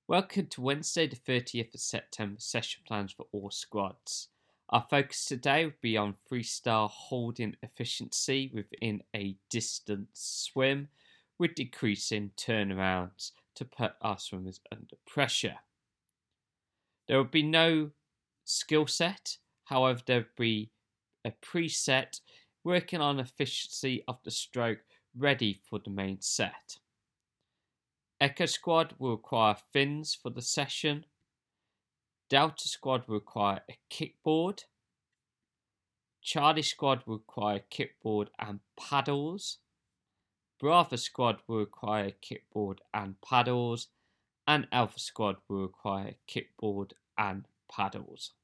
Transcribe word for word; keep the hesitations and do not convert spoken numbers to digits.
Welcome to Wednesday, the thirtieth of September session plans for all squads. Our focus today will be on freestyle holding efficiency within a distance swim with decreasing turnarounds to put our swimmers under pressure. There will be no skill set, however, there will be a preset working on efficiency of the stroke ready for the main set. Echo Squad will require fins for the session. Delta Squad will require a kickboard. Charlie Squad will require kickboard and paddles. Bravo Squad will require kickboard and paddles. And Alpha Squad will require kickboard and paddles.